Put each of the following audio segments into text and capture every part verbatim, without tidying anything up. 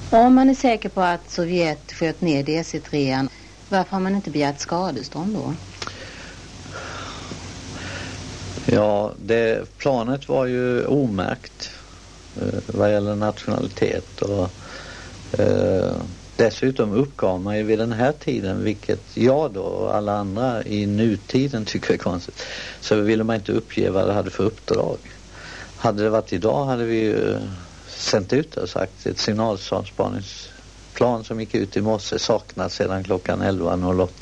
Om man är säker på att Sovjet sköt ner D C tre, varför har man inte begärt skadestånd då? Ja, det, planet var ju omärkt eh, vad gäller nationalitet och eh, dessutom uppgav man ju vid den här tiden, vilket jag då och alla andra i nutiden tycker är konstigt, så ville man inte uppge vad det hade för uppdrag. Hade det varit idag hade vi ju sänt ut och sagt ett signalspaningsplan som gick ut i morse saknas sedan klockan elva noll åtta.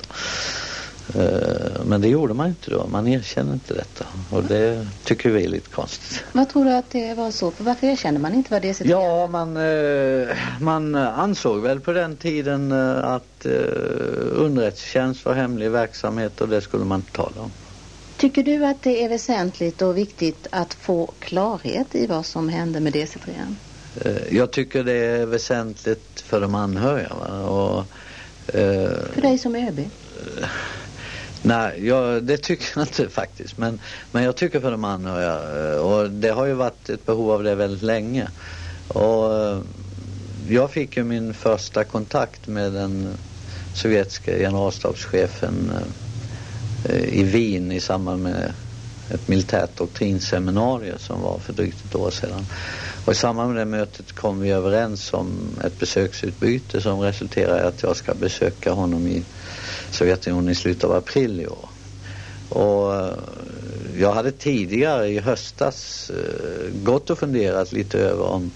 Men det gjorde man inte då. Man erkänner inte detta. Och det tycker vi är lite konstigt. Vad tror du att det var så? Varför erkände man inte vad det är? Ja, man, man ansåg väl på den tiden att underrättelsetjänst var hemlig verksamhet och det skulle man inte tala om. Tycker du att det är väsentligt och viktigt att få klarhet i vad som hände med D C tre? Jag tycker det är väsentligt för de anhöriga. Va? Och, eh, för dig som ÖB? Eh, nej, jag, det tycker jag inte faktiskt. Men, men jag tycker för de anhöriga. Och det har ju varit ett behov av det väldigt länge. Och jag fick ju min första kontakt med den sovjetiska generalstabschefen i Wien i samband med ett militärt doktrinseminarium som var för drygt ett år sedan. Och i samband med det mötet kom vi överens om ett besöksutbyte som resulterar i att jag ska besöka honom i Sovjetunionen i slutet av april i år. Och jag hade tidigare i höstas gått och funderat lite över om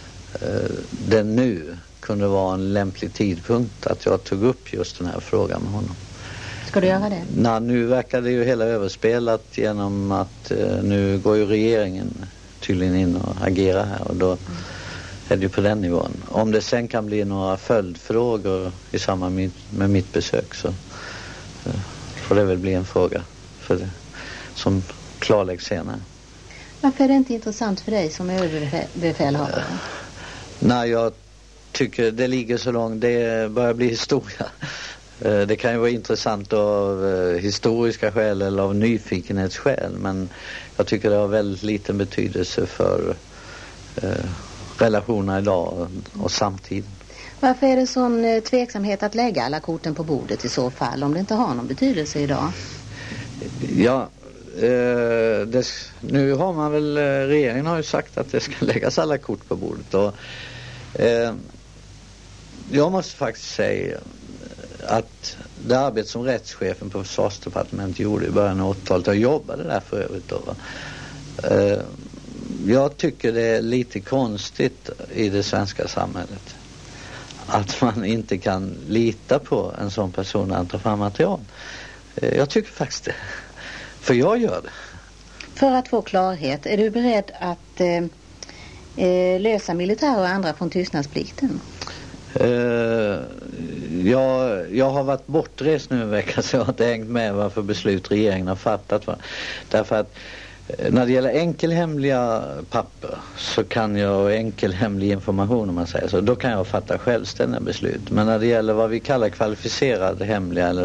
det nu kunde vara en lämplig tidpunkt att jag tog upp just den här frågan med honom. Ska du göra det? Nej, nu verkar det ju hela överspelat genom att eh, nu går ju regeringen tydligen in och agerar här och då mm. är det ju på den nivån. Om det sen kan bli några följdfrågor i samband med, med mitt besök så eh, får det väl bli en fråga för det, som klarläggs senare. Varför är det inte intressant för dig som överbefälhavare? Uh, nej, jag tycker det ligger så långt, det börjar bli historia. Det kan ju vara intressant av historiska skäl eller av nyfikenhetsskäl, men jag tycker det har väldigt liten betydelse för eh, relationerna idag och, och samtiden. Varför är det sån tveksamhet att lägga alla korten på bordet i så fall, om det inte har någon betydelse idag? Ja, eh, det, nu har man väl, regeringen har ju sagt att det ska läggas alla kort på bordet och eh, jag måste faktiskt säga att det arbete som rättschefen på Försvarsdepartementet gjorde i början av åttiotalet, jag jobbade där för övrigt då, eh, jag tycker det är lite konstigt i det svenska samhället att man inte kan lita på en sån person när han tar fram material. Eh, jag tycker faktiskt det. För jag gör det. För att få klarhet, är du beredd att eh, eh, lösa militär och andra från tystnadsplikten? Uh, jag, jag har varit bortrest nu en vecka så jag har inte hängt med vad för beslut regeringen har fattat. Va? Därför att när det gäller enkelhemliga papper så kan jag enkelhemlig information om man säger så, då kan jag fatta självständiga beslut. Men när det gäller vad vi kallar kvalificerade hemliga eller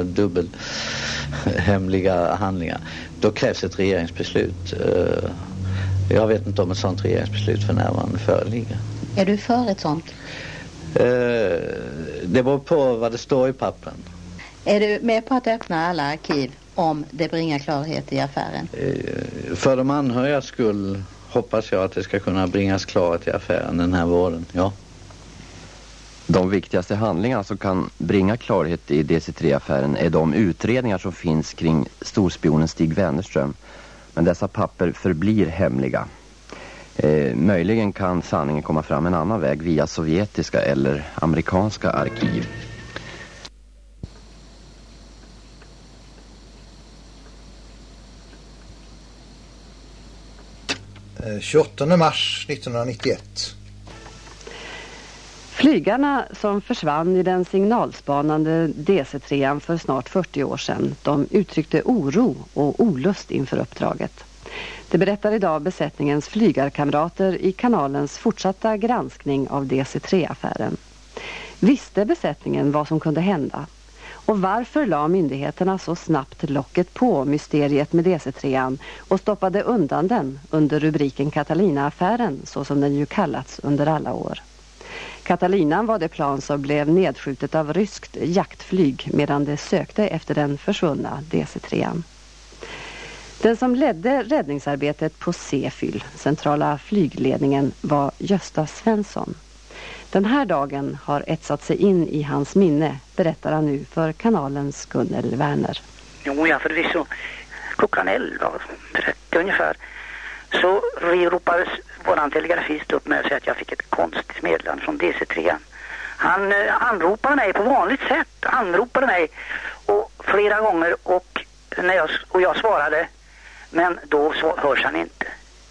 dubbelhemliga handlingar, då krävs ett regeringsbeslut. Uh, jag vet inte om ett sådant regeringsbeslut för närvarande föreligger. Är du för ett sånt? Uh, det beror på vad det står i pappen. Är du med på att öppna alla arkiv om det bringar klarhet i affären? Uh, för de anhöriga skull hoppas jag att det ska kunna bringas klarhet i affären den här våren, ja. De viktigaste handlingarna som kan bringa klarhet i D C tre-affären är de utredningar som finns kring storspionen Stig Wennerström. Men dessa papper förblir hemliga. Eh, möjligen kan sanningen komma fram en annan väg via sovjetiska eller amerikanska arkiv. tjugoåttonde mars nittonhundranittioett. Flygarna som försvann i den signalspanande D C tre för snart fyrtio år sedan, de uttryckte oro och olust inför uppdraget. Det berättar idag besättningens flygarkamrater i kanalens fortsatta granskning av D C tre-affären. Visste besättningen vad som kunde hända? Och varför la myndigheterna så snabbt locket på mysteriet med D C tre och stoppade undan den under rubriken Catalina-affären, så som den ju kallats under alla år? Catalina var det plan som blev nedskjutet av ryskt jaktflyg medan det sökte efter den försvunna D C tre. Den som ledde räddningsarbetet på Sefyl, centrala flygledningen, var Gösta Svensson. Den här dagen har etsat sig in i hans minne, berättar han nu för kanalens Gunnel Werner. Jo, ja, förvisso. Klockan elva trettio ungefär så ropades våran telegrafist upp med att säga att jag fick ett konstigt meddelande från D C tre. Han eh, anropade mig på vanligt sätt, anropade mig och flera gånger och, när jag, och jag svarade, men då så hörs han inte.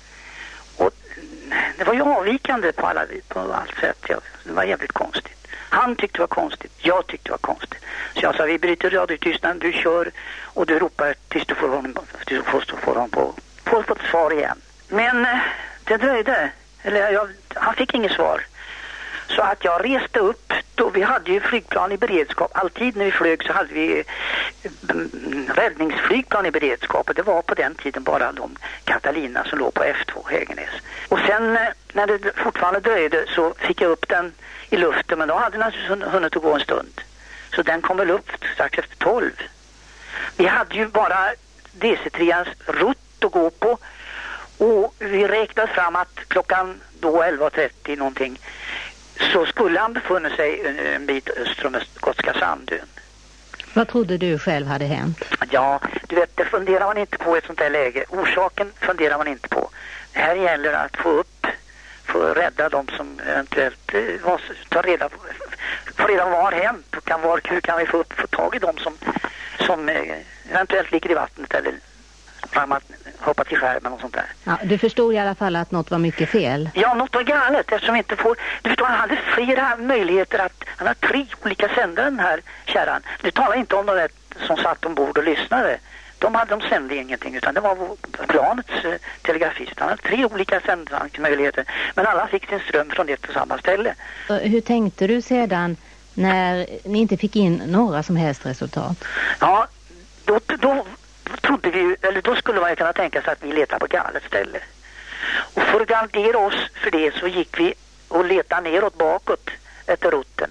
Och det var ju avvikande på alla på allt sätt. Ja, det var jävligt konstigt. Han tyckte det var konstigt, jag tyckte det var konstigt. Så jag sa, vi bryter radiotystnaden, du kör och du ropar tills du får honom, tills du får, får honom på, får få ett svar igen. Men eh, det dröjde, eller jag, han fick inget svar. Så att jag reste upp, då vi hade ju flygplan i beredskap. Alltid när vi flög så hade vi räddningsflygplan i beredskap. Och det var på den tiden bara de Catalina som låg på F två Hägernäs. Och sen när det fortfarande dröjde så fick jag upp den i luften. Men då hade den naturligtvis hunnit att gå en stund. Så den kom väl upp strax efter tolv. Vi hade ju bara D C treans rutt att gå på. Och vi räknade fram att klockan då elva trettio någonting så skulle han befunnit sig en bit öster om Gotska Sandön. Vad trodde du själv hade hänt? Ja, du vet, det funderar man inte på i ett sånt här läge. Orsaken funderar man inte på. Det här gäller att få upp, få rädda de som eventuellt var, ta reda på, få reda på vad har hänt. Kan, var, hur kan vi få, upp, få tag i de som, som eventuellt ligger i vattnet eller rammat, hoppat i skärmen och sånt där. Ja, du förstod i alla fall att något var mycket fel. Ja, något var galet eftersom vi inte får... Du förstår, han hade flera möjligheter att... Han har tre olika sändare, den här kärran. Nu talar inte om de som satt ombord och lyssnade. De hade de sände ingenting utan det var planets eh, telegrafist. Han hade tre olika sändningsmöjligheter. Men alla fick sin ström från det och samma ställe. Hur tänkte du sedan när ni inte fick in några som helst resultat? Ja, då... då trodde vi, eller då skulle man kunna tänka sig att vi letar på galet ställe. Och för att garantera oss för det så gick vi och letade neråt bakåt efter rutten.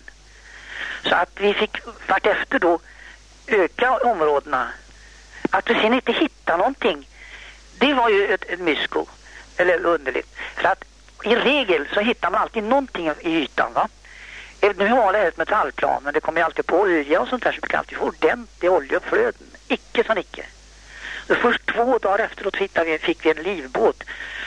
Så att vi fick vart efter då öka områdena. Att vi sen inte hittade någonting, det var ju ett, ett mysko, eller underligt. För att i regel så hittar man alltid någonting i ytan, va? Nu var det ett metallplan, men det kommer ju alltid på olja och sånt där så vi kan alltid få ordentlig oljeflöden. Icke som icke. Och först två dagar efteråt vi, fick vi en livbåt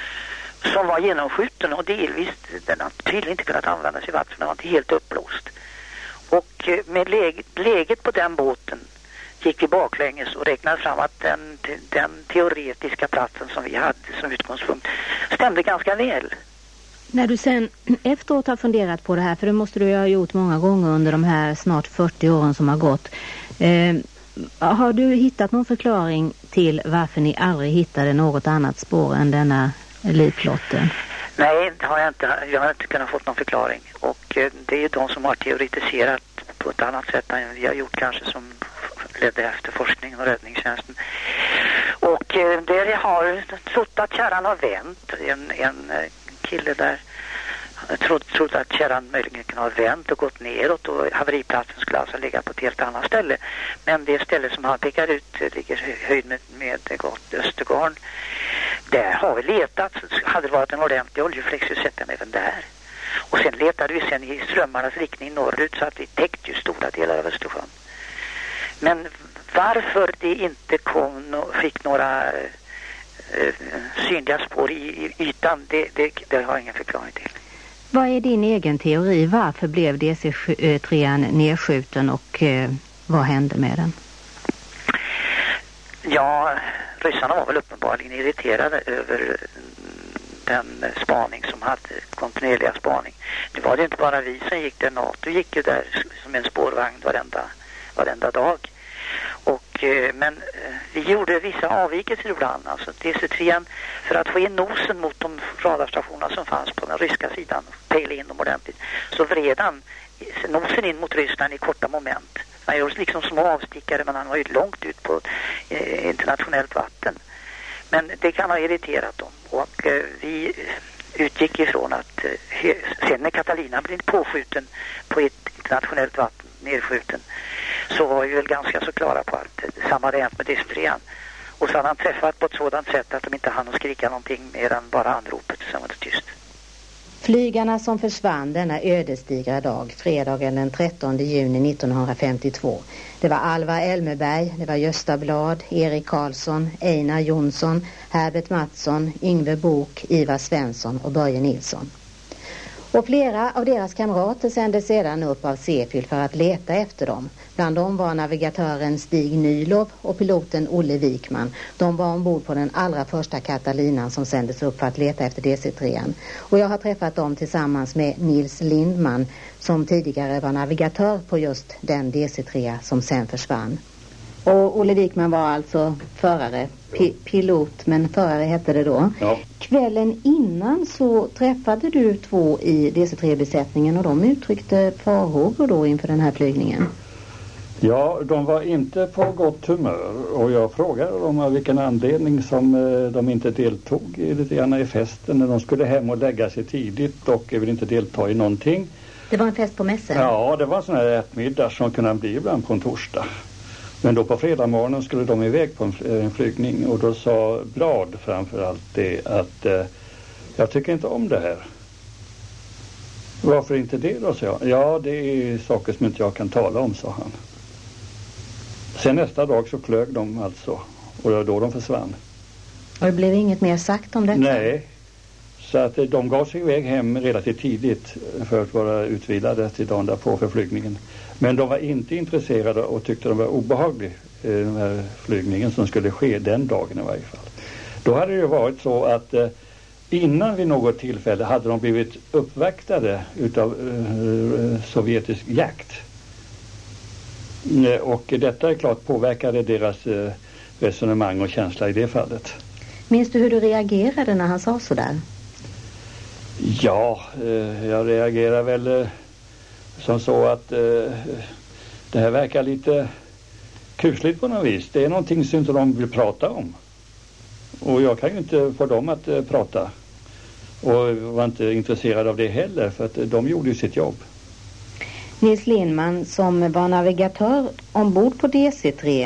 som var genomskjuten och delvis den har tydligen inte kunnat användas i vatten för den var inte helt uppblåst. Och med läge, läget på den båten gick vi baklänges och räknade fram att den, den teoretiska platsen som vi hade som utgångspunkt stämde ganska väl. När du sen efteråt har funderat på det här, för det måste du ju ha gjort många gånger under de här snart fyrtio åren som har gått. Eh, har du hittat någon förklaring till varför ni aldrig hittade något annat spår än denna livplotten? Nej, det har jag inte. Jag har inte kunnat få någon förklaring. Och eh, det är ju de som har teoretiserat på ett annat sätt än vi har gjort kanske som ledde efter forskningen och räddningstjänsten. Och eh, där jag har trott att kärran har vänt. En, en kille där trodde, trodde att kärran möjligen kunde ha vänt och gått neråt och haveriplatsen skulle alltså ligga på ett helt annat ställe. Men det ställe som han pekar ut ligger höjd med, med Östergarn. Där har vi letat. Hade det varit en ordentlig oljefläck så sätter man även där. Och sen letade vi sen i strömmarnas riktning norrut så att vi täckte ju stora delar av Östersjön. Men varför det inte kom och fick några eh, synliga spår i, i ytan, det, det, det har jag ingen förklaring till. Vad är din egen teori? Varför blev D C tre nedskjuten och eh, vad hände med den? Ja, ryssarna var väl uppenbarligen irriterade över den spaning som hade kontinuerliga spaning. Det var det inte bara vi som gick där, NATO gick ju där som en spårvagn varenda, varenda dag. Och, eh, men eh, vi gjorde vissa avvikelser ibland. Alltså D C tre för att få in nosen mot de radarstationerna som fanns på den ryska sidan och pejla in dem ordentligt. Så vred han nosen in mot Ryssland i korta moment. Han gjorde liksom små avstickare men han var ju långt ut på eh, internationellt vatten. Men det kan ha irriterat dem. Och eh, vi utgick ifrån att eh, sen när Catalina blev påskjuten på ett internationellt vatten, nedskjuten, så var vi väl ganska så klara på allt. Samma rent med Destrean. Och så hade han träffat på ett sådant sätt att de inte hann att skrika någonting mer än bara anropet, sen var det tyst. Flygarna som försvann denna ödesdigra dag, fredagen den trettonde juni nittonhundrafemtiotvå. Det var Alvar Elmeberg, det var Gösta Blad, Erik Karlsson, Einar Jonsson, Herbert Mattsson, Yngve Bok, Ivar Svensson och Börje Nilsson. Och flera av deras kamrater sändes sedan upp av Sefyl för att leta efter dem. Bland dem var navigatören Stig Nylov och piloten Olle Wikman. De var ombord på den allra första Catalinan som sändes upp för att leta efter D C tre. Och jag har träffat dem tillsammans med Nils Lindman som tidigare var navigatör på just den D C tre som sen försvann. Och Olle Wikman var alltså förare, pi- pilot, men förare hette det då. Ja. Kvällen innan så träffade du två i D C tre-besättningen och de uttryckte farhågor då inför den här flygningen. Ja, de var inte på gott humör och jag frågade dem av vilken anledning som eh, de inte deltog i, lite grann i festen när de skulle hem och lägga sig tidigt och vill inte delta i någonting. Det var en fest på mässen? Ja, det var en sån här ätmiddag som kunde bli ibland på en torsdag. Men då på fredag morgonen skulle de iväg på en, en flygning och då sa Blad framförallt det att eh, jag tycker inte om det här. Varför inte det då, sa jag. Ja, det är saker som inte jag kan tala om, sa han. Sen nästa dag så klög de alltså och det var då de försvann. Och det blev inget mer sagt om detta? Nej, så att de gav sig iväg hem relativt tidigt för att vara utvilade till dagen därpå för flygningen. Men de var inte intresserade och tyckte de var obehaglig, den här flygningen som skulle ske den dagen i varje fall. Då hade det ju varit så att innan vid något tillfälle hade de blivit uppvaktade utav uh, sovjetisk jakt. Och detta är klart påverkade deras uh, resonemang och känsla i det fallet. Minns du hur du reagerade när han sa sådär? Ja, uh, jag reagerar väl uh, som så att uh, det här verkar lite kusligt på något vis. Det är någonting som inte de vill prata om. Och jag kan ju inte få dem att uh, prata. Och var inte intresserad av det heller för att uh, de gjorde ju sitt jobb. Nils Lindman som var navigatör ombord på D C tre.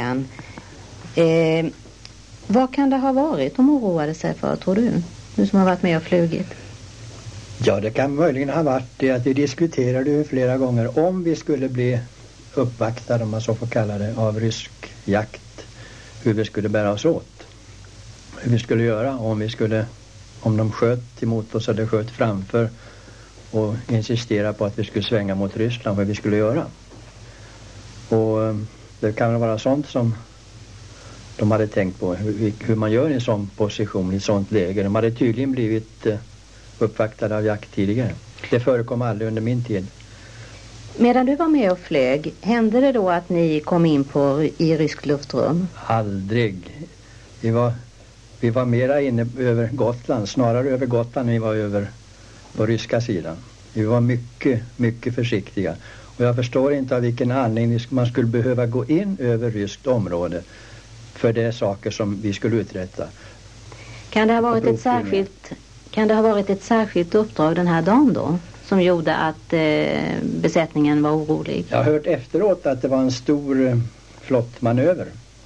Eh, vad kan det ha varit de oroade sig för, tror du? Du som har varit med och flugit. Ja, det kan möjligen ha varit det att vi diskuterade ju flera gånger om vi skulle bli uppvaktade, om man så får kalla det, av rysk jakt. Hur vi skulle bära oss åt. Hur vi skulle göra om vi skulle, om de sköt emot oss eller sköt framför och insistera på att vi skulle svänga mot Ryssland, vad vi skulle göra. Och det kan väl vara sånt som de hade tänkt på, hur, hur man gör i en sån position, i ett sånt läge. De hade tydligen blivit uppvaktade av jakt tidigare. Det förekom aldrig under min tid. Medan du var med och flög, hände det då att ni kom in på i rysk luftrum? Aldrig. Vi var, vi var mera inne över Gotland, snarare över Gotland än vi var över på ryska sidan. Vi var mycket, mycket försiktiga. Och jag förstår inte av vilken anledning man skulle behöva gå in över ryskt område för det saker som vi skulle uträtta. Kan det ha varit ett särskilt, kan det ha varit ett särskilt uppdrag den här dagen då? Som gjorde att eh, besättningen var orolig? Jag har hört efteråt att det var en stor eh, flottmanöver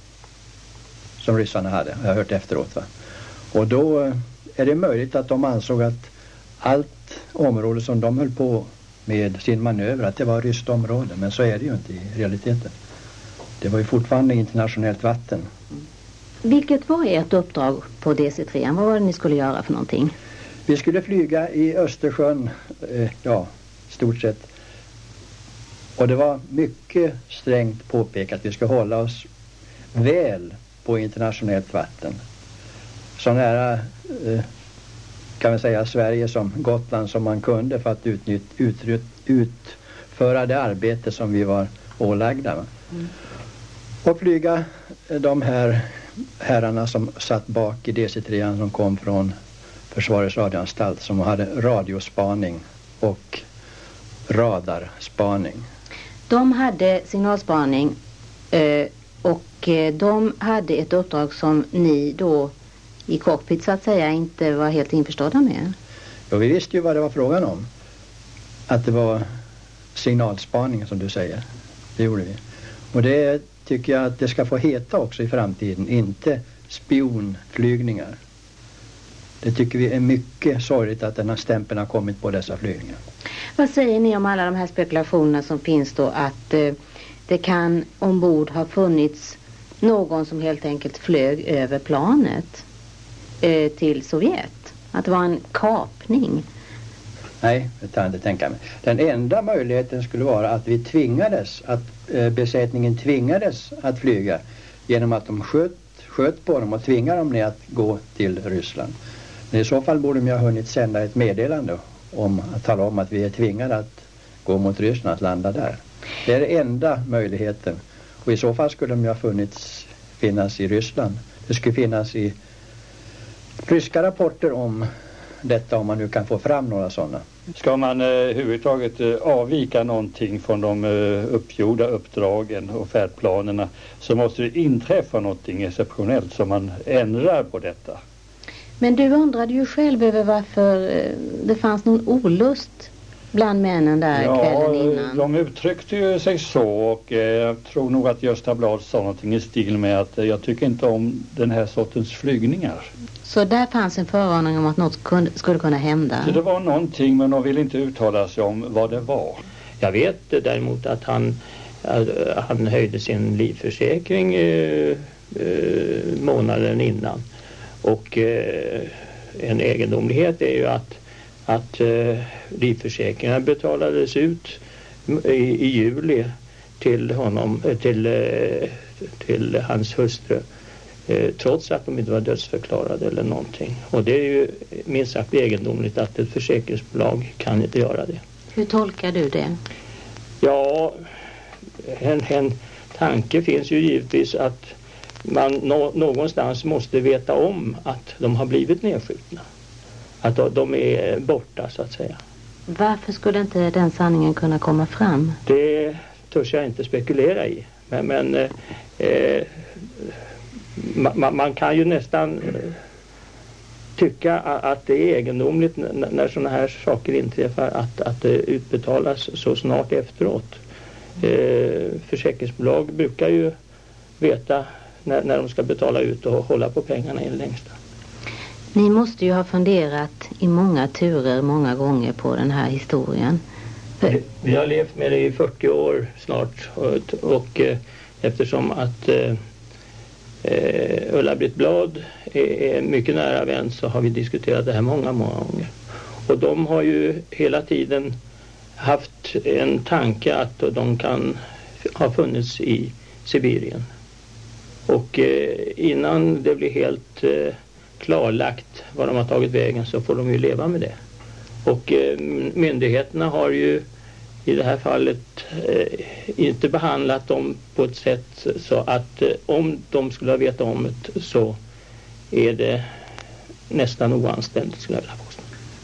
som ryssarna hade. Jag har hört efteråt, va? Och då eh, är det möjligt att de ansåg att allt område som de höll på med sin manöver, att det var ryskt område. Men så är det ju inte i realiteten. Det var ju fortfarande internationellt vatten. Vilket var ert uppdrag på D C tre? Vad var det ni skulle göra för någonting? Vi skulle flyga i Östersjön, eh, ja, stort sett. Och det var mycket strängt påpekat att vi ska hålla oss väl på internationellt vatten. Så nära, eh, kan vi säga, Sverige som Gotland som man kunde för att utnytt, ut, utföra det arbete som vi var ålagda. Mm. Och flyga de här herrarna som satt bak i D C tre som kom från Försvarets radioanstalt som hade radiospaning och radarspaning. De hade signalspaning eh, och de hade ett uppdrag som ni då i cockpit så att säga inte var helt införstådda med. Så vi visste ju vad det var frågan om. Att det var signalspaning som du säger. Det gjorde vi. Och det tycker jag att det ska få heta också i framtiden. Inte spionflygningar. Det tycker vi är mycket sorgligt att den här stämpeln har kommit på dessa flygningar. Vad säger ni om alla de här spekulationerna som finns då att eh, det kan ombord ha funnits någon som helt enkelt flög över planet eh, till Sovjet? Att det var en kapning? Nej, det kan jag inte tänka mig. Den enda möjligheten skulle vara att vi tvingades, att eh, besättningen tvingades att flyga genom att de sköt, sköt på dem och tvingade dem ner att gå till Ryssland. Men i så fall borde de ha hunnit sända ett meddelande om att tala om att vi är tvingade att gå mot Ryssland, att landa där. Det är den enda möjligheten. Och i så fall skulle de ha funnits, finnas i Ryssland. Det skulle finnas i ryska rapporter om detta, om man nu kan få fram några sådana. Ska man eh, huvudtaget eh, avvika någonting från de eh, uppgjorda uppdragen och färdplanerna, så måste det inträffa någonting exceptionellt som man ändrar på detta. Men du undrade ju själv över varför eh, det fanns någon olust bland männen där ja, kvällen innan. De uttryckte ju sig så, och eh, jag tror nog att Gösta Blad sa någonting i stil med att eh, jag tycker inte om den här sortens flygningar. Så där fanns en förvarning om att något kunde, skulle kunna hända? Så det var någonting, men de ville inte uttala sig om vad det var. Jag vet däremot att han, han höjde sin livförsäkring eh, eh, månaden innan. Och eh, en egendomlighet är ju att, att eh, livförsäkringar betalades ut i, i juli till honom, till, eh, till hans hustru. Eh, trots att de inte var dödsförklarade eller någonting. Och det är ju minst sagt egendomligt att ett försäkringsbolag kan inte göra det. Hur tolkar du det? Ja, en, en tanke finns ju givetvis att man nå, någonstans måste veta om att de har blivit nedskjutna. Att de, de är borta så att säga. Varför skulle inte den sanningen kunna komma fram? Det törs jag inte spekulera i. Men... men eh, Man, man kan ju nästan tycka att det är egendomligt när, när sådana här saker inträffar att, att det utbetalas så snart efteråt. Eh, försäkringsbolag brukar ju veta när, när de ska betala ut och hålla på pengarna i det längsta. Ni måste ju ha funderat i många turer många gånger på den här historien. För... Vi, vi har levt med det i fyrtio år snart och, och eh, eftersom att eh, Uh, Ulla-Britt Blad är, är mycket nära vän, så har vi diskuterat det här många, många gånger. Och de har ju hela tiden haft en tanke att de kan ha funnits i Sibirien. Och uh, innan det blir helt uh, klarlagt vad de har tagit vägen, så får de ju leva med det. Och uh, myndigheterna har ju i det här fallet eh, inte behandlat dem på ett sätt så att eh, om de skulle ha vetat om det, så är det nästan oanständigt, skulle jag vilja påstå.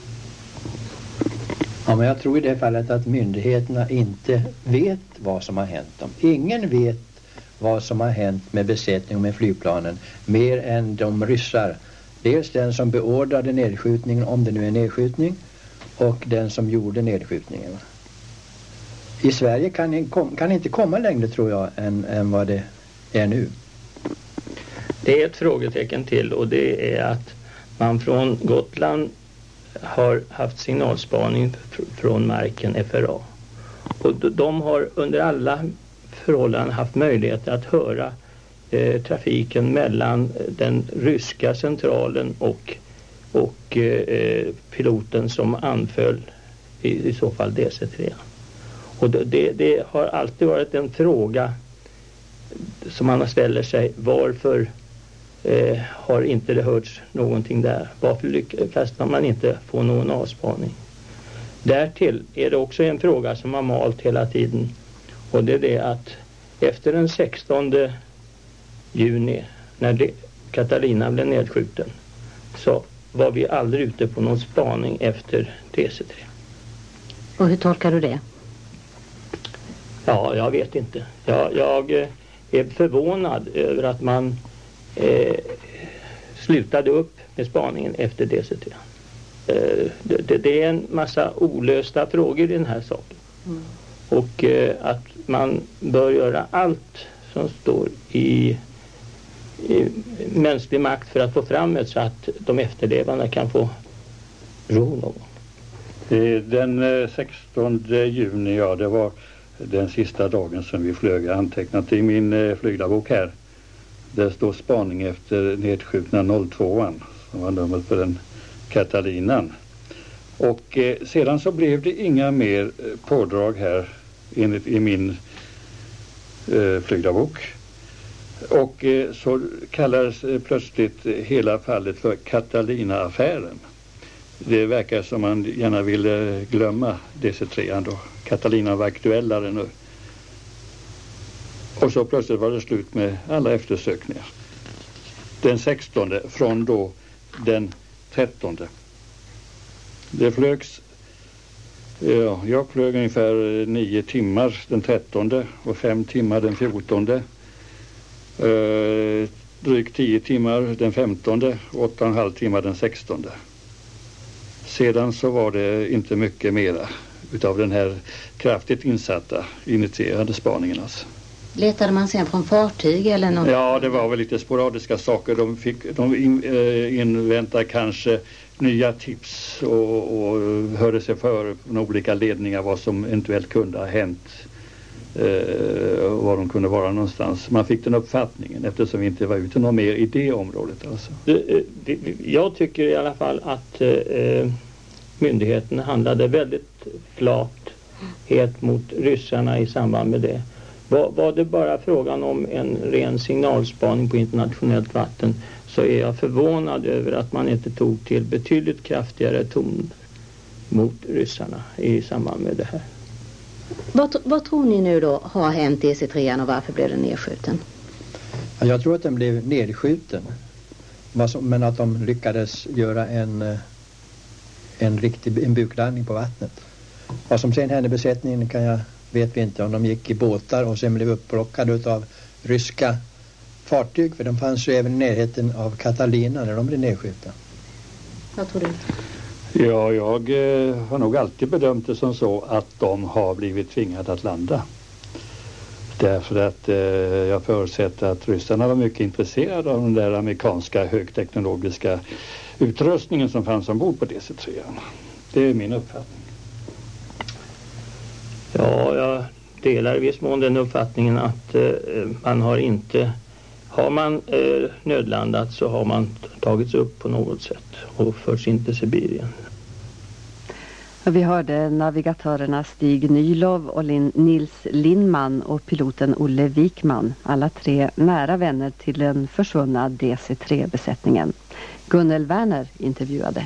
Ja, men jag tror i det fallet att myndigheterna inte vet vad som har hänt dem. Ingen vet vad som har hänt med besättning och med flygplanen mer än de ryssar. Dels den som beordrade nedskjutningen, om det nu är nedskjutning, och den som gjorde nedskjutningen. I Sverige kan det kan inte komma längre, tror jag, än, än vad det är nu. Det är ett frågetecken till, och det är att man från Gotland har haft signalspaning från marken F R A. Och de har under alla förhållanden haft möjlighet att höra eh, trafiken mellan den ryska centralen och, och eh, piloten som anföll i, i så fall D C tre. Och det, det har alltid varit en fråga som man ställer sig. Varför eh, har inte det hörts någonting där? Varför lyckas man inte få någon avspaning? Därtill är det också en fråga som har malt hela tiden. Och det är det att efter den sextonde juni, när det, Catalina blev nedskjuten, så var vi aldrig ute på någon spaning efter D C tre. Och hur tolkar du det? Ja, jag vet inte. Jag, jag är förvånad över att man eh, slutade upp med spaningen efter D C tre. eh, det, det är en massa olösta frågor i den här saken. Mm. Och eh, att man bör göra allt som står i, i mänsklig makt för att få fram det så att de efterlevande kan få ro någon gång. Den sextonde juni, ja, det var den sista dagen som vi flög, antecknat i min flygdagbok här. Det står spaning efter nedskjutna noll tvåan som var numret för den Catalinan. Och eh, sedan så blev det inga mer pådrag här enligt, i min eh, flygdagbok. Och eh, så kallades eh, plötsligt hela fallet för Catalina-affären. Det verkar som man gärna ville glömma D C tre då. Catalina var aktuellare nu. Och så plötsligt var det slut med alla eftersökningar. Den sextonde från då den trettonde. Det flögs, ja, jag flög ungefär nio timmar den trettonde och fem timmar den fjortonde. Eh, drygt tio timmar den femtonde och åtta och en halv timmar den sextonde. Sedan så var det inte mycket mera utav den här kraftigt insatta initierade spaningen alltså. Letade man sen från fartyg eller något? Ja, det var väl lite sporadiska saker. De fick de in, äh, invänta kanske nya tips och, och hörde sig för från olika ledningar vad som eventuellt kunde ha hänt. Eh, var de kunde vara någonstans. Man fick den uppfattningen eftersom vi inte var ute någon mer i det området alltså. Det, det, jag tycker i alla fall att eh, myndigheterna handlade väldigt flat helt mot ryssarna i samband med det. Var, var det bara frågan om en ren signalspaning på internationellt vatten så är jag förvånad över att man inte tog till betydligt kraftigare ton mot ryssarna i samband med det här. Vad, vad tror ni nu då har hänt D C tre och varför blev den nedskjuten? Ja, jag tror att den blev nedskjuten. Men att de lyckades göra en, en riktig en buklandning på vattnet. Vad som sen hände besättningen kan jag, vet vi inte. Om de gick i båtar och sen blev upplockade av ryska fartyg. För de fanns ju även i närheten av Catalina när de blev nedskjutna. Vad tror du? Ja, jag eh, har nog alltid bedömt det som så att de har blivit tvingade att landa. Därför att eh, jag förutsätter att ryssarna var mycket intresserade av den där amerikanska högteknologiska utrustningen som fanns ombord på D C tre. Det är min uppfattning. Ja, jag delar i viss mån den uppfattningen att eh, man har inte... Har man eh, nödlandat så har man tagits upp på något sätt och förts in till Sibirien. Vi hörde navigatörerna Stig Nylov och Lin- Nils Lindman och piloten Olle Wikman. Alla tre nära vänner till den försvunna D C tre-besättningen. Gunnel Werner intervjuade.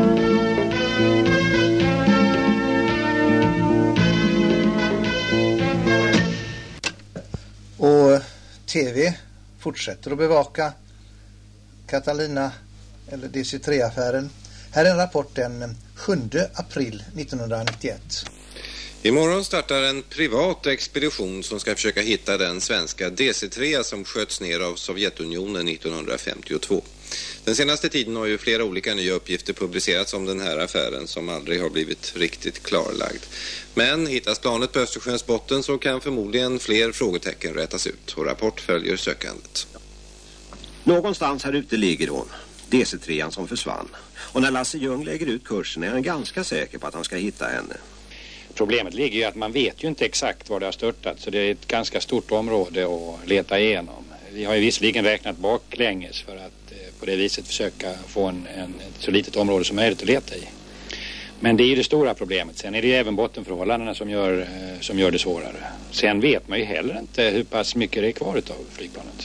Och T V fortsätter att bevaka Catalina eller D C tre-affären. Här är en rapport den sjunde april nittonhundranittioett. Imorgon startar en privat expedition som ska försöka hitta den svenska D C tre som sköts ner av Sovjetunionen nittonhundrafemtiotvå. Den senaste tiden har ju flera olika nya uppgifter publicerats om den här affären som aldrig har blivit riktigt klarlagd. Men hittas planet på Östersjöns botten så kan förmodligen fler frågetecken rätas ut och rapport följer sökandet. Någonstans här ute ligger hon, D C tre som försvann. Och när Lasse Ljung lägger ut kursen är han ganska säker på att han ska hitta henne. Problemet ligger ju att man vet ju inte exakt var det har störtat, så det är ett ganska stort område att leta igenom. Vi har ju visserligen räknat baklänges för att eh, på det viset försöka få en, en, ett så litet område som möjligt att leta i. Men det är ju det stora problemet. Sen är det ju även bottenförhållandena som gör, eh, som gör det svårare. Sen vet man ju heller inte hur pass mycket det är kvar av flygplanet.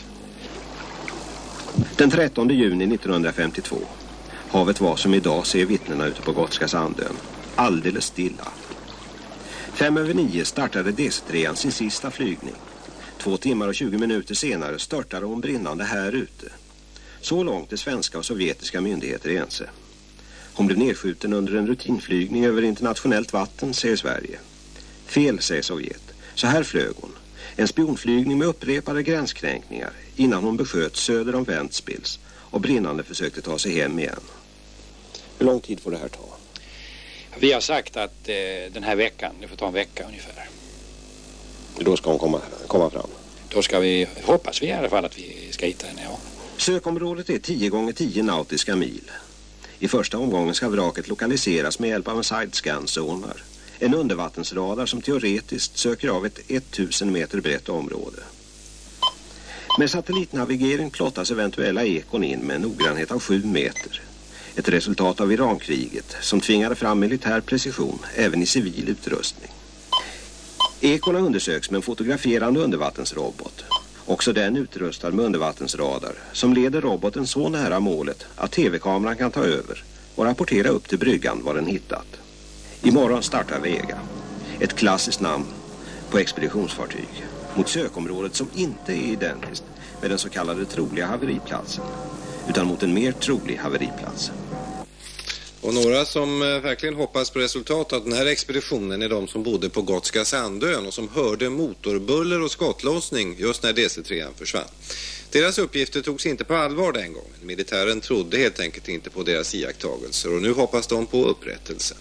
Den trettonde juni nittonhundrafemtiotvå. Havet var som idag ser vittnena ute på Gotska Sandön. Alldeles stilla. Fem över nio startade D C tre sin sista flygning. Två timmar och tjugo minuter senare störtade hon brinnande här ute. Så långt är svenska och sovjetiska myndigheter ense. Hon blev nedskjuten under en rutinflygning över internationellt vatten, säger Sverige. Fel, säger Sovjet. Så här flög hon. En spionflygning med upprepade gränskränkningar innan hon besköt söder om Ventspils och brinnande försökte ta sig hem igen. Hur lång tid får det här ta? Vi har sagt att eh, den här veckan, det får ta en vecka ungefär. Då ska hon komma, komma fram? Då ska vi, hoppas vi i alla fall att vi ska hitta henne, ja. Sökområdet är tio gånger tio nautiska mil. I första omgången ska vraket lokaliseras med hjälp av en sidescan-sonar. En undervattensradar som teoretiskt söker av ett tusen meter brett område. Med satellitnavigering plottas eventuella ekon in med en noggrannhet av sju meter. Ett resultat av Irankriget som tvingade fram militär precision även i civil utrustning. Ekorna undersöks med en fotograferande undervattensrobot. Också den utrustad med undervattensradar som leder roboten så nära målet att tv-kameran kan ta över och rapportera upp till bryggan vad den hittat. Imorgon startar Vega, ett klassiskt namn på expeditionsfartyg, mot sökområdet som inte är identiskt med den så kallade troliga haveriplatsen, utan mot en mer trolig haveriplats. Och några som eh, verkligen hoppas på resultat av den här expeditionen är de som bodde på Gotska Sandön och som hörde motorbuller och skottlossning just när D C tre försvann. Deras uppgifter togs inte på allvar den gången. Militären trodde helt enkelt inte på deras iakttagelser och nu hoppas de på upprättelse.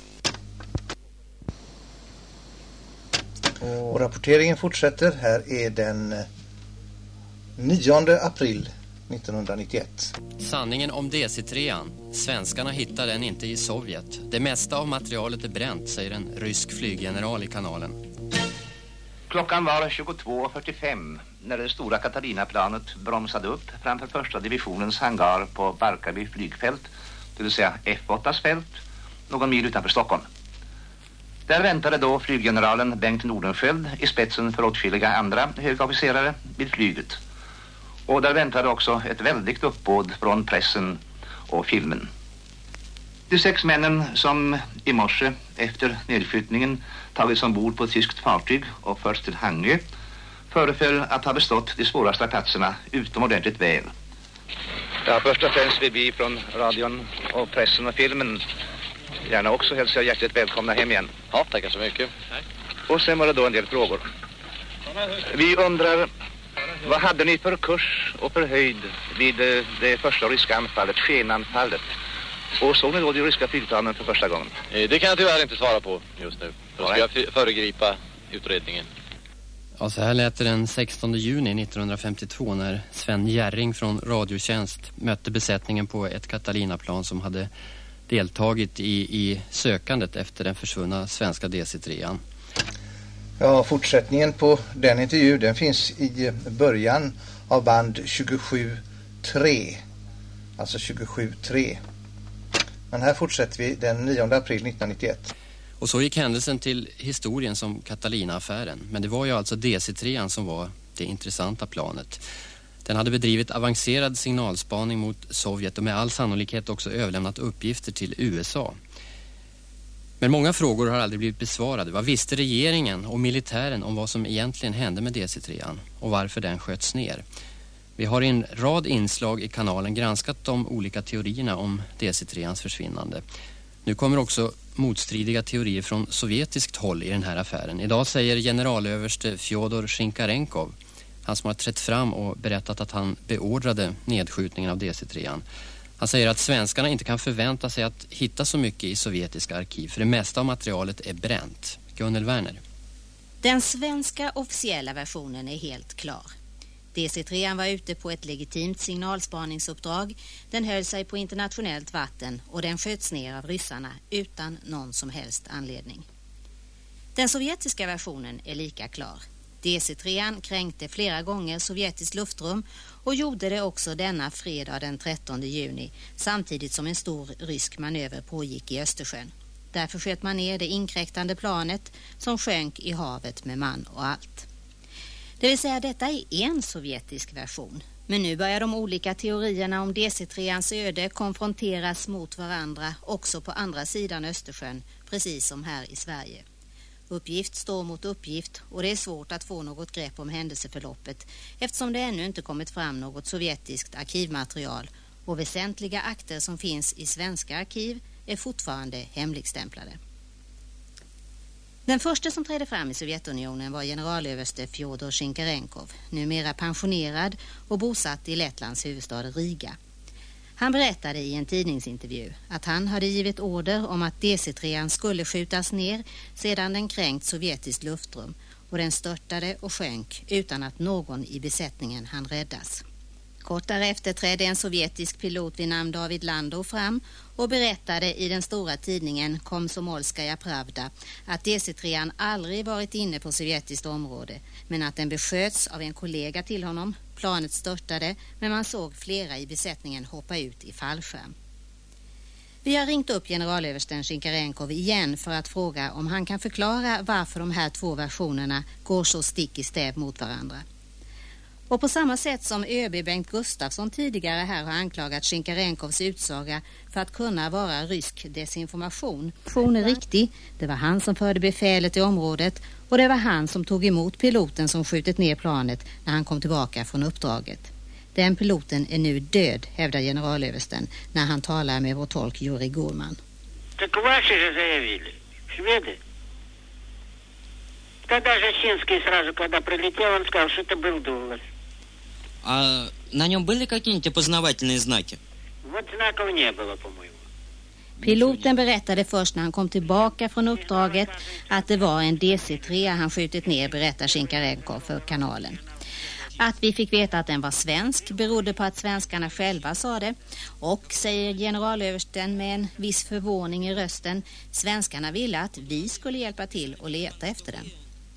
Och rapporteringen fortsätter. Här är den nionde april nittonhundranittioett. Sanningen om D C tre. Svenskarna hittar den inte i Sovjet. Det mesta av materialet är bränt, säger en rysk flyggeneral i kanalen. Klockan var tjugotvå fyrtiofem när det stora Catalina-planet bromsade upp framför första divisionens hangar på Barkarby flygfält, det vill säga F åttas fält, någon mil utanför Stockholm. Där väntade då flyggeneralen Bengt Nordenskiöld i spetsen för åtskilliga andra högofficerare vid flyget. Och där väntade också ett väldigt uppbåd från pressen och filmen. De sex männen som i morse efter nedskjutningen tagits ombord på ett tyskt fartyg och förts till Hangö föreföll att ha bestått de svåraste platserna utomordentligt väl. Ja, först och främst vill vi från radion och pressen och filmen gärna också hälsa hjärtligt välkomna hem igen. Ja, tackar så mycket. Och sen var det då en del frågor. Vi undrar, vad hade ni för kurs och för höjd vid det första ryska anfallet, skenanfallet? Och såg ni då de ryska flygplanen för första gången? Det kan jag tyvärr inte svara på just nu. Då ska jag föregripa utredningen. Ja, så här lät det den sextonde juni nittonhundrafemtiotvå när Sven Järring från Radiotjänst mötte besättningen på ett Catalina-plan som hade deltagit i, i sökandet efter den försvunna svenska D C tre. Ja, fortsättningen på den intervju den finns i början av band tjugosju tre. Alltså tjugosju tre. Men här fortsätter vi den nionde april nittonhundranittioett. Och så gick händelsen till historien som Catalina-affären. Men det var ju alltså D C tre som var det intressanta planet. Den hade bedrivit avancerad signalspaning mot Sovjet och med all sannolikhet också överlämnat uppgifter till U S A. Men många frågor har aldrig blivit besvarade. Vad visste regeringen och militären om vad som egentligen hände med D C tre och varför den sköts ner? Vi har i en rad inslag i kanalen granskat de olika teorierna om D C tre:s försvinnande. Nu kommer också motstridiga teorier från sovjetiskt håll i den här affären. Idag säger generalöverste Fjodor Shinkarenkov, han som har trätt fram och berättat att han beordrade nedskjutningen av D C tre. Han säger att svenskarna inte kan förvänta sig att hitta så mycket i sovjetiska arkiv för det mesta av materialet är bränt. Gunnel Werner. Den svenska officiella versionen är helt klar. D C tre var ute på ett legitimt signalspaningsuppdrag. Den höll sig på internationellt vatten och den sköts ner av ryssarna utan någon som helst anledning. Den sovjetiska versionen är lika klar. D C tre kränkte flera gånger sovjetiskt luftrum och gjorde det också denna fredag den trettonde juni samtidigt som en stor rysk manöver pågick i Östersjön. Därför sköt man ner det inkräktande planet som sjönk i havet med man och allt. Det vill säga detta är en sovjetisk version. Men nu börjar de olika teorierna om D C tre:s öde konfronteras mot varandra också på andra sidan Östersjön, precis som här i Sverige. Uppgift står mot uppgift och det är svårt att få något grepp om händelseförloppet eftersom det ännu inte kommit fram något sovjetiskt arkivmaterial och väsentliga akter som finns i svenska arkiv är fortfarande hemligstämplade. Den första som trädde fram i Sovjetunionen var generalöverste Fjodor Shinkarenkov, numera pensionerad och bosatt i Lettlands huvudstad Riga. Han berättade i en tidningsintervju att han hade givit order om att D C tre skulle skjutas ner sedan den kränkt sovjetiskt luftrum, och den störtade och sjönk utan att någon i besättningen hann räddas. Kort därefter trädde en sovjetisk pilot vid namn David Landau fram och berättade i den stora tidningen Komsomolskaja Pravda att D C tre aldrig varit inne på sovjetiskt område, men att den besköts av en kollega till honom. Planet störtade, men man såg flera i besättningen hoppa ut i fallskärm. Vi har ringt upp generalöversten Shinkarenkov igen för att fråga om han kan förklara varför de här två versionerna går så stick i stäv mot varandra. Och på samma sätt som ÖB Bengt Gustafsson tidigare här har anklagat Shinkarenkovs utsaga för att kunna vara rysk desinformation. Information är riktig, det var han som förde befälet i området och det var han som tog emot piloten som skjutit ner planet när han kom tillbaka från uppdraget. Den piloten är nu död, hävdar generalöversten när han talar med vår tolk Juri Gorman. Так ваши же заявили, шведы. Тогда же Щинский сразу, когда прилетел, он сказал, что это был Дуглас. А на нем были какие-нибудь опознавательные знаки? Вот знаков не было, по-моему. Piloten berättade först när han kom tillbaka från uppdraget att det var en D C tre han skjutit ner, berättar Shinkarenkov för kanalen. Att vi fick veta att den var svensk berodde på att svenskarna själva sa det. Och, säger generalöversten med en viss förvåning i rösten, svenskarna ville att vi skulle hjälpa till och leta efter den.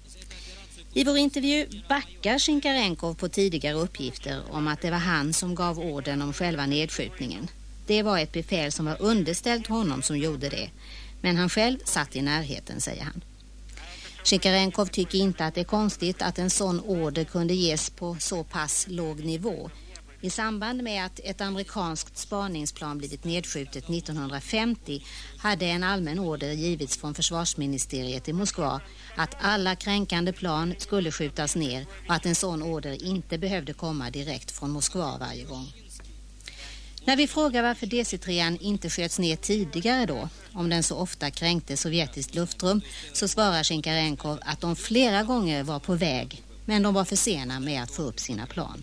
I vår intervju backar Shinkarenkov på tidigare uppgifter om att det var han som gav orden om själva nedskjutningen. Det var ett befäl som var underställt honom som gjorde det. Men han själv satt i närheten, säger han. Shinkarenkov tycker inte att det är konstigt att en sån order kunde ges på så pass låg nivå. I samband med att ett amerikanskt spaningsplan blivit nedskjutet nittonhundrafemtio hade en allmän order givits från försvarsministeriet i Moskva att alla kränkande plan skulle skjutas ner och att en sån order inte behövde komma direkt från Moskva varje gång. När vi frågar varför D C tre inte sköts ner tidigare då, om den så ofta kränkte sovjetiskt luftrum, så svarar Shinkarenkov att de flera gånger var på väg, men de var för sena med att få upp sina plan.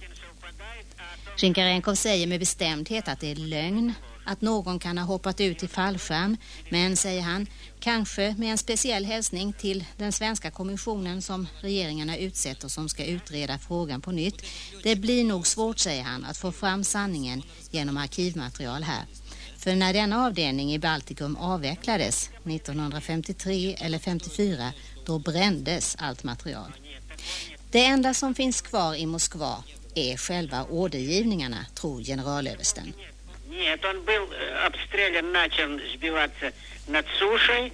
Shinkarenkov säger med bestämdhet att det är lögn, att någon kan ha hoppat ut i fallskärm, men, säger han, kanske med en speciell hälsning till den svenska kommissionen som regeringen har utsett och som ska utreda frågan på nytt. Det blir nog svårt, säger han, att få fram sanningen genom arkivmaterial här. För när denna avdelning i Baltikum avvecklades nittonhundrafemtiotre eller femtiofyra, då brändes allt material. Det enda som finns kvar i Moskva är själva ordergivningarna, tror generalöversten. Нет, он был обстрелян, начал сбиваться над сушей.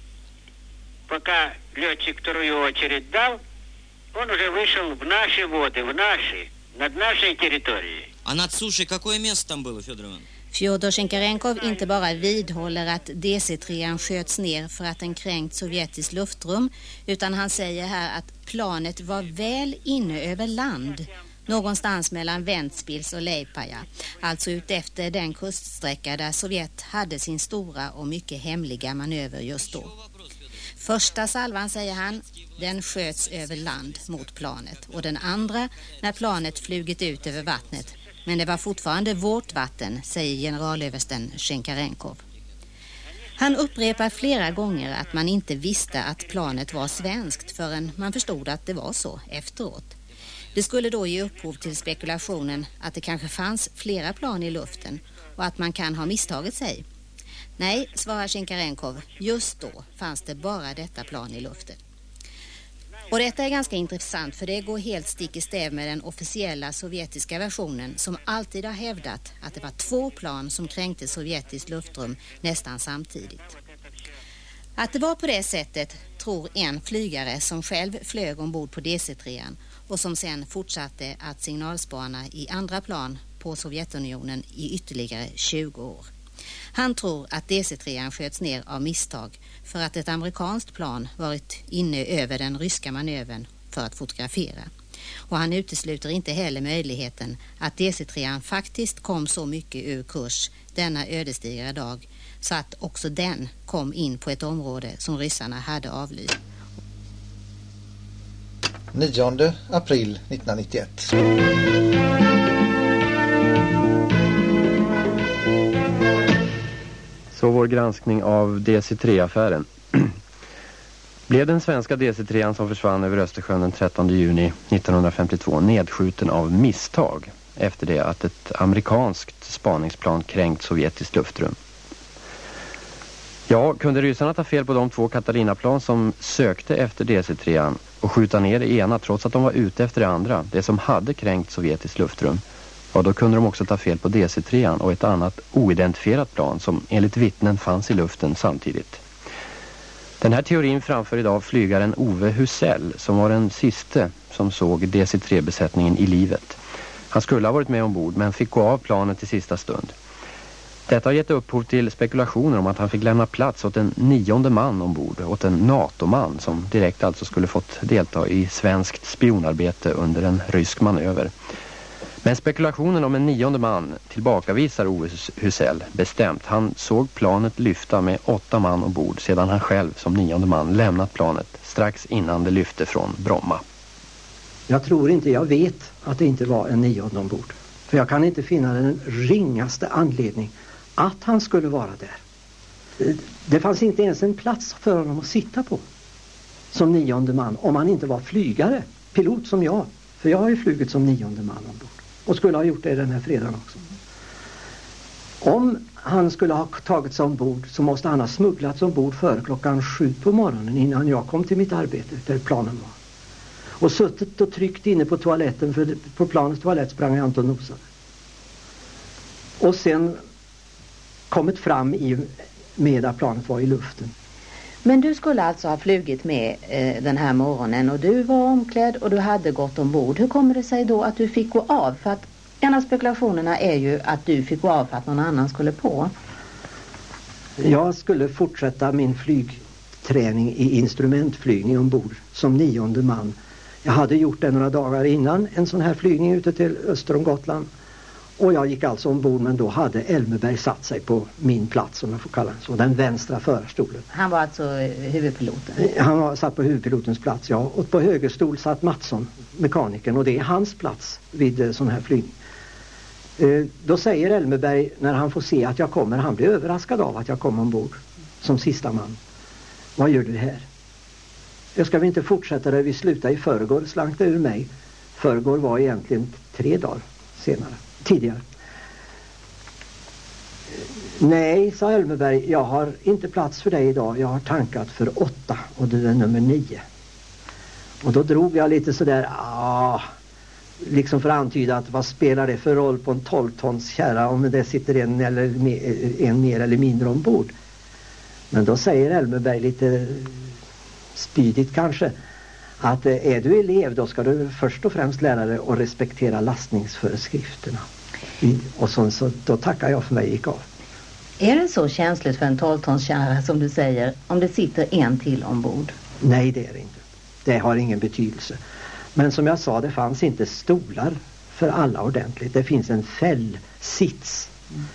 Пока летчик вторую очередь дал, он уже вышел в наши воды, в наши, над нашей территорией. А над сушей какое место там было, Федор Иванович? Fjodor Shinkarenkov inte bara vidhåller att D C tre sköts ner för att den kränkt sovjetiskt luftrum, utan han säger här att planet var väl inne över land, någonstans mellan Ventspils och Leipaja, alltså utefter den kuststräcka där Sovjet hade sin stora och mycket hemliga manöver just då. Första salvan, säger han, den sköts över land mot planet, och den andra när planet flugit ut över vattnet. Men det var fortfarande vårt vatten, säger generalöversten Shinkarenkov. Han upprepar flera gånger att man inte visste att planet var svenskt förrän man förstod att det var så efteråt. Det skulle då ge upphov till spekulationen att det kanske fanns flera plan i luften och att man kan ha misstagit sig. Nej, svarar Shinkarenkov, just då fanns det bara detta plan i luften. Och detta är ganska intressant, för det går helt stick i stäv med den officiella sovjetiska versionen som alltid har hävdat att det var två plan som kränkte sovjetiskt luftrum nästan samtidigt. Att det var på det sättet tror en flygare som själv flög ombord på D C tre och som sen fortsatte att signalspana i andra plan på Sovjetunionen i ytterligare tjugo år. Han tror att D C tre sköts ner av misstag för att ett amerikanskt plan varit inne över den ryska manövern för att fotografera. Och han utesluter inte heller möjligheten att D C tre faktiskt kom så mycket ur kurs denna ödesdigra dag så att också den kom in på ett område som ryssarna hade avlyst. nionde april nittonhundranittioett. Så vår granskning av D C tre-affären. Blev den svenska D C tre som försvann över Östersjön den trettonde juni nittonhundrafemtiotvå nedskjuten av misstag efter det att ett amerikanskt spaningsplan kränkt sovjetiskt luftrum? Ja, kunde ryssarna ta fel på de två Catalinaplan som sökte efter D C tre och skjuta ner det ena trots att de var ute efter det andra, det som hade kränkt sovjetiskt luftrum? Ja, då kunde de också ta fel på D C tre och ett annat oidentifierat plan som enligt vittnen fanns i luften samtidigt. Den här teorin framför idag flygaren Ove Husell som var den siste som såg D C tre-besättningen i livet. Han skulle ha varit med ombord men fick gå av planet i sista stund. Detta har gett upphov till spekulationer om att han fick lämna plats åt en nionde man ombord, åt en NATO-man som direkt alltså skulle fått delta i svenskt spionarbete under en rysk manöver. Men spekulationen om en nionde man tillbakavisar Ove Husell bestämt. Han såg planet lyfta med åtta man ombord sedan han själv som nionde man lämnat planet strax innan det lyfte från Bromma. Jag tror inte, jag vet att det inte var en nionde ombord. För jag kan inte finna den ringaste anledning att han skulle vara där. Det fanns inte ens en plats för honom att sitta på som nionde man om han inte var flygare, pilot som jag. För jag har ju flugit som nionde man ombord. Och skulle ha gjort det den här fredagen också. Om han skulle ha tagit sig ombord så måste han ha smugglats ombord före klockan sju på morgonen innan jag kom till mitt arbete där planen var. Och suttit och tryckt inne på toaletten, för på planets toalett sprang jag inte och nosade. Och sen kommit fram i med att planet var i luften. Men du skulle alltså ha flugit med eh, den här morgonen och du var omklädd och du hade gått ombord. Hur kommer det sig då att du fick gå av? För att en av spekulationerna är ju att du fick gå av för att någon annan skulle på. Jag skulle fortsätta min flygträning i instrumentflygning ombord som nionde man. Jag hade gjort det några dagar innan en sån här flygning ute till öster om Gotland. Och jag gick alltså ombord, men då hade Elmerberg satt sig på min plats, som jag får kalla det så, den vänstra förarstolen. Han var alltså huvudpiloten? Han var satt på huvudpilotens plats, ja. Och på högerstol satt Mattsson, mekanikern, och det är hans plats vid sån här flygning. Eh, då säger Elmerberg, när han får se att jag kommer, han blir överraskad av att jag kommer ombord som sista man. Vad gör du här? Jag ska vi inte fortsätta där vi slutade i förrgår, slank det ur mig. Förrgår var egentligen tre dagar senare. Tidigare. Nej, sa Elmerberg, jag har inte plats för dig idag. Jag har tankat för åtta och du är nummer nio. Och då drog jag lite sådär, ah, liksom för att antyda att vad spelar det för roll på en tolv tons kärra om det sitter en, eller en mer eller mindre ombord. Men då säger Elmerberg lite spydigt kanske, att är du elev då ska du först och främst lära dig att respektera lastningsföreskrifterna. Och så, så då tackar jag för mig gick av. Är det så känsligt för en tolv tons kärra som du säger om det sitter en till ombord? Nej, det är det inte. Det har ingen betydelse. Men som jag sa, det fanns inte stolar för alla ordentligt. Det finns en fällsits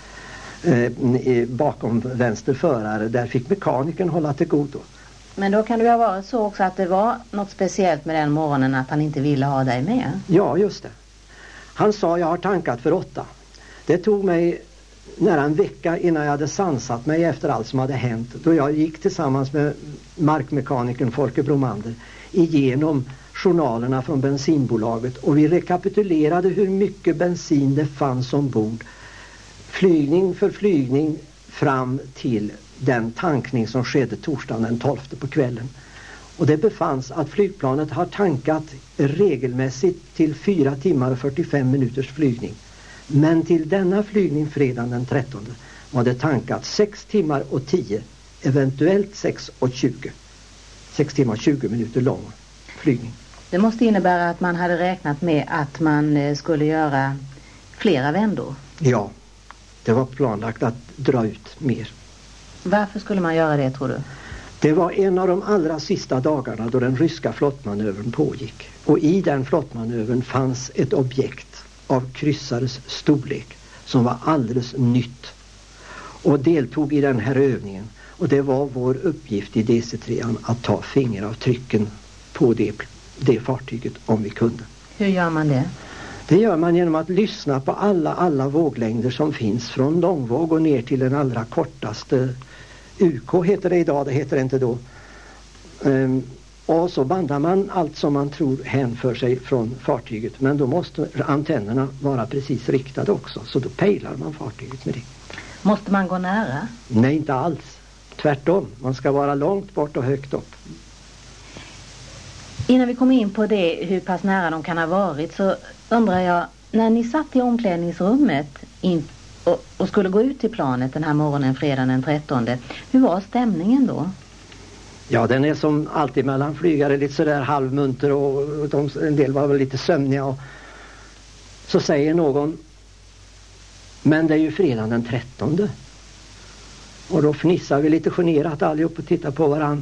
mm. eh, bakom vänster förare. Där fick mekanikern hålla till godo. Men då kan det ju ha varit så också att det var något speciellt med den morgonen att han inte ville ha dig med. Ja, just det. Han sa, jag har tankat för åtta. Det tog mig nära en vecka innan jag hade sansat mig efter allt som hade hänt. Då jag gick tillsammans med markmekanikern Folke Bromander igenom journalerna från bensinbolaget. Och vi rekapitulerade hur mycket bensin det fanns ombord. Flygning för flygning fram till den tankning som skedde torsdagen den tolfte på kvällen. Och det befanns att flygplanet har tankat regelmässigt till fyra timmar och fyrtiofem minuters flygning. Men till denna flygning fredagen den trettonde var det tankat sex timmar och tio, eventuellt sex och tjugo. sex timmar och tjugo minuter lång flygning. Det måste innebära att man hade räknat med att man skulle göra flera vändor. Ja, det var planlagt att dra ut mer. Varför skulle man göra det, tror du? Det var en av de allra sista dagarna då den ryska flottmanövern pågick. Och i den flottmanövern fanns ett objekt av kryssares storlek som var alldeles nytt. Och deltog i den här övningen. Och det var vår uppgift i D C tre att ta fingeravtrycken på det, det fartyget om vi kunde. Hur gör man det? Det gör man genom att lyssna på alla, alla våglängder som finns från långvåg och ner till den allra kortaste. U K heter det idag, det heter det inte då. Um, och så bandar man allt som man tror hänför sig från fartyget. Men då måste antennerna vara precis riktade också. Så då pejlar man fartyget med det. Måste man gå nära? Nej, inte alls. Tvärtom. Man ska vara långt bort och högt upp. Innan vi kommer in på det, hur pass nära de kan ha varit, så undrar jag, när ni satt i omklädningsrummet in, och, och skulle gå ut till planet den här morgonen, fredagen den trettonde, hur var stämningen då? Ja, den är som alltid mellan flygare, lite sådär halvmunter och de, en del var väl lite sömniga. Och så säger någon, men det är ju fredagen den trettonde. Och då fnissar vi lite generat allihop och tittar på varann.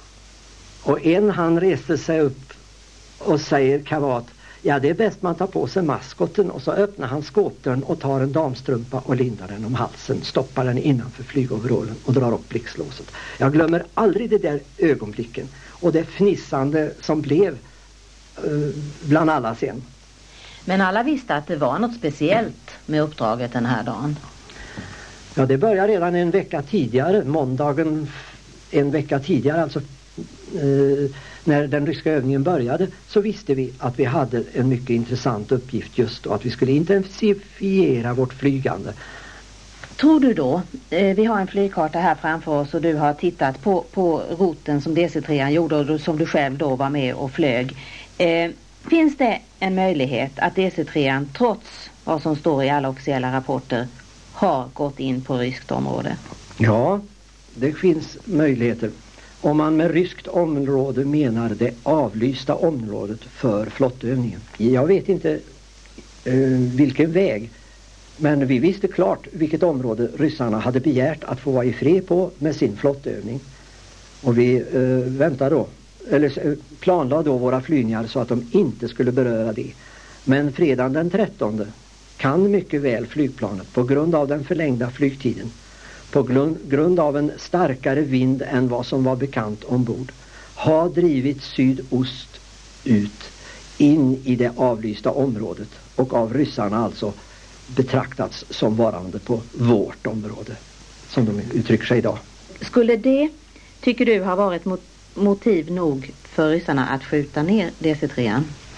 Och en han reste sig upp och säger kavat, ja det är bäst man tar på sig maskoten, och så öppnar han skåpdörren och tar en damstrumpa och lindar den om halsen, stoppar den innanför flygoverallen och drar upp blixtlåset. Jag glömmer aldrig det där ögonblicken och det fnissande som blev uh, bland alla sen. Men alla visste att det var något speciellt med uppdraget den här dagen. Ja, det började redan en vecka tidigare, måndagen en vecka tidigare, alltså eh, när den ryska övningen började, så visste vi att vi hade en mycket intressant uppgift just då, att vi skulle intensifiera vårt flygande. Tror du då, eh, vi har en flygkarta här framför oss och du har tittat på, på routen som D C tre gjorde och som du själv då var med och flög. Eh, finns det en möjlighet att D C tre trots vad som står i alla officiella rapporter har gått in på ryskt område? Ja, det finns möjligheter. Om man med ryskt område menar det avlysta området för flottövningen. Jag vet inte eh, vilken väg, men vi visste klart vilket område ryssarna hade begärt att få vara i fred på med sin flottövning. Och vi eh, väntade då, eller planlade då våra flygningar så att de inte skulle beröra det. Men fredagen den trettonde kan mycket väl flygplanet på grund av den förlängda flygtiden, på grund av en starkare vind än vad som var bekant ombord, ha drivit sydost ut in i det avlysta området och av ryssarna alltså betraktats som varande på vårt område, som de uttrycker sig idag. Skulle det, tycker du, ha varit mot- motiv nog för ryssarna att skjuta ner D C tre?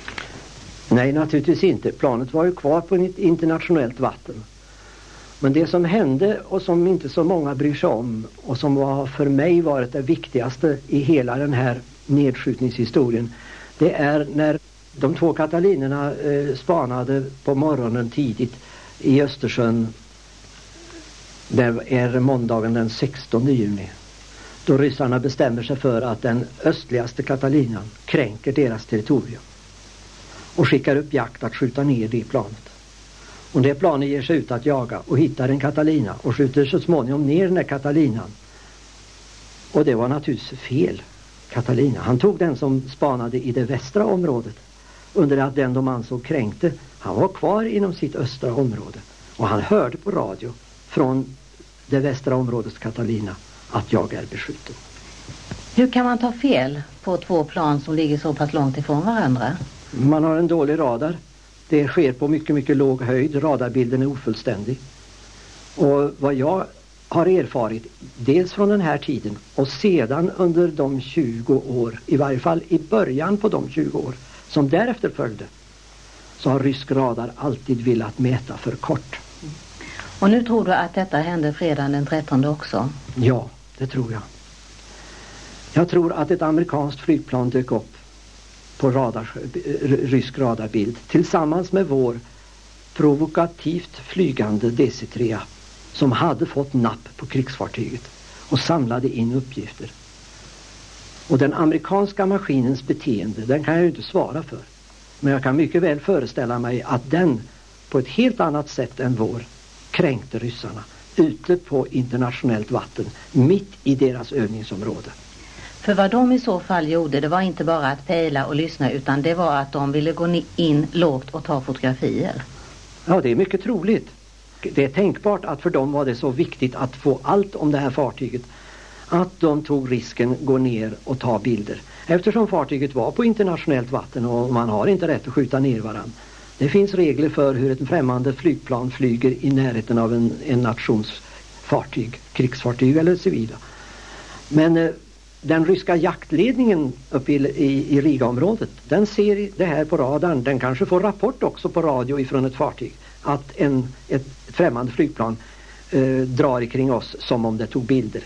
Nej, naturligtvis inte. Planet var ju kvar på ett internationellt vatten. Men det som hände och som inte så många bryr sig om och som var för mig varit det viktigaste i hela den här nedskjutningshistorien, det är när de två Katalinerna eh, spanade på morgonen tidigt i Östersjön. Det är måndagen den sextonde juni. Då ryssarna bestämmer sig för att den östligaste Katalinan kränker deras territorium och skickar upp jakt att skjuta ner det planet. Och det planet ger sig ut att jaga och hittar en Catalina och skjuter så småningom ner den här Catalinan. Och det var naturligtvis fel Catalina. Han tog den som spanade i det västra området, under att den de ansåg kränkte, han var kvar inom sitt östra område. Och han hörde på radio från det västra områdets Catalina att jag är beskjuten. Hur kan man ta fel på två plan som ligger så pass långt ifrån varandra? Man har en dålig radar. Det sker på mycket, mycket låg höjd. Radarbilden är ofullständig. Och vad jag har erfarit, dels från den här tiden och sedan under de tjugo år, i varje fall i början på de tjugo år som därefter följde, så har rysk radar alltid velat mäta för kort. Och nu tror du att detta hände fredagen den trettonde också? Ja, det tror jag. Jag tror att ett amerikanskt flygplan dök upp på radar, rysk radarbild tillsammans med vår provokativt flygande D C tre som hade fått napp på krigsfartyget och samlade in uppgifter. Och den amerikanska maskinens beteende, den kan jag ju inte svara för. Men jag kan mycket väl föreställa mig att den på ett helt annat sätt än vår kränkte ryssarna ute på internationellt vatten mitt i deras övningsområde. För vad de i så fall gjorde, det var inte bara att pejla och lyssna, utan det var att de ville gå in lågt och ta fotografier. Ja, det är mycket troligt. Det är tänkbart att för dem var det så viktigt att få allt om det här fartyget att de tog risken gå ner och ta bilder. Eftersom fartyget var på internationellt vatten och man har inte rätt att skjuta ner varann, Det finns regler för hur ett främmande flygplan flyger i närheten av en, en nations fartyg, krigsfartyg eller civila. Men eh, den ryska jaktledningen uppe i, i, i Riga-området, den ser det här på radarn. Den kanske får rapport också på radio ifrån ett fartyg att en, ett främmande flygplan eh, drar kring oss som om det tog bilder.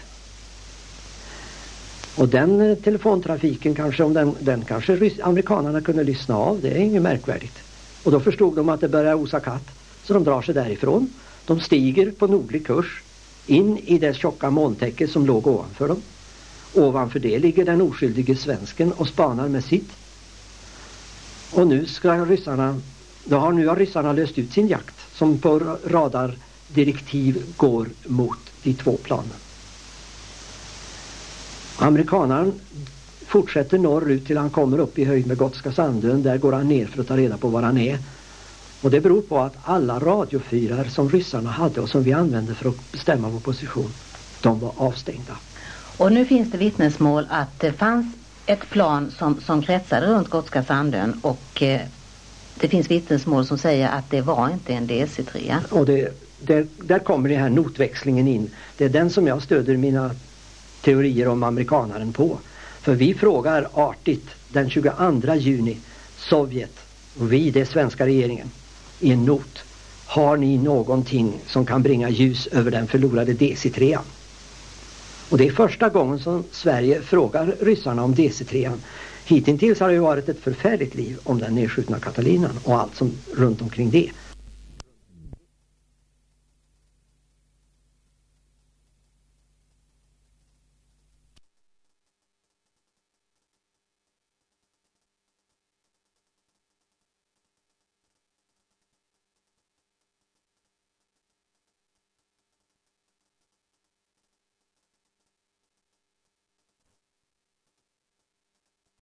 Och den eh, telefontrafiken kanske, om den, den kanske rys- amerikanerna kunde lyssna av, det är inget märkvärdigt. Och då förstod de att det börjar osa katt, så de drar sig därifrån. De stiger på nordlig kurs in i det tjocka molntäcke som låg ovanför dem. Ovanför det ligger den oskyldige svensken och spanar med sitt. Och nu ska ryssarna, då har nu har ryssarna löst ut sin jakt som på radardirektiv går mot de två planen. Amerikanaren fortsätter norrut till han kommer upp i höjd med Gotska Sandön. Där går han ner för att ta reda på var han är. Och det beror på att alla radiofyrar som ryssarna hade och som vi använde för att bestämma vår position, de var avstängda. Och nu finns det vittnesmål att det fanns ett plan som, som kretsade runt Gotska Sandön och eh, det finns vittnesmål som säger att det var inte en D C tre. Och det, där, där kommer den här notväxlingen in. Det är den som jag stöder mina teorier om amerikanaren på. För vi frågar artigt den tjugoandra juni Sovjet och vi, det är svenska regeringen, i en not. Har ni någonting som kan bringa ljus över den förlorade D C tre? Och det är första gången som Sverige frågar ryssarna om D C tre. Hittills har det ju varit ett förfärligt liv om den nedskjutna Catalinan och allt som runt omkring det.